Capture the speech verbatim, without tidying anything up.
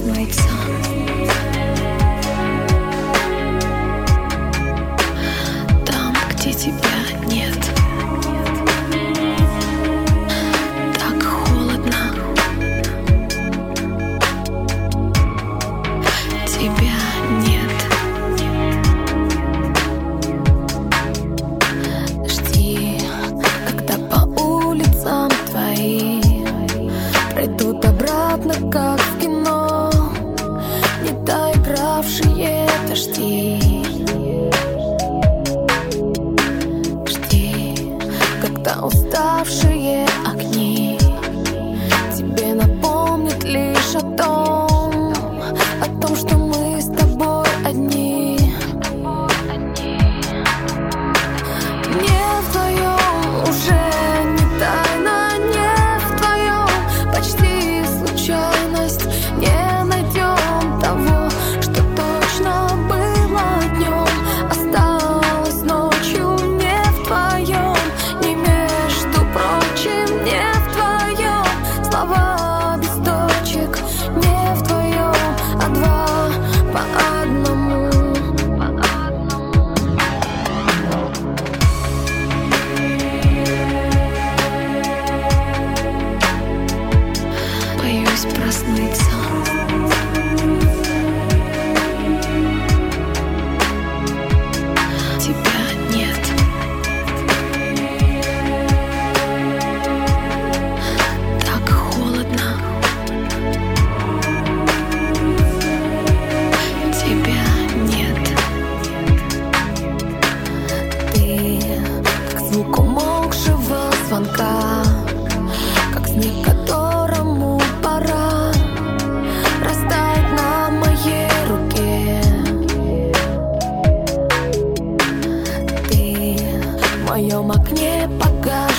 проснуться. Там, где тебя нет. Так холодно. Тебя нет. Жди, когда по улицам твои пройдут обратно, как в кино, не доигравшие дожди. Жди, когда уставшие огни тебе напомнят лишь о том, о том, что мы с тобой одни. Не вдвоем, уже не тайна, не вдвоем, почти случайность. Не найдем того, что точно было днем, осталось ночью. Не вдвоем, не между прочим, не вдвоем, слова без точек. Не вдвоем, а два по одному. Боюсь проснуться. Тебя нет. Так холодно. Тебя нет. Ты как звук умолкшего звонка, как снег, которому пора растает на моей руке. Ты в моем окне погас.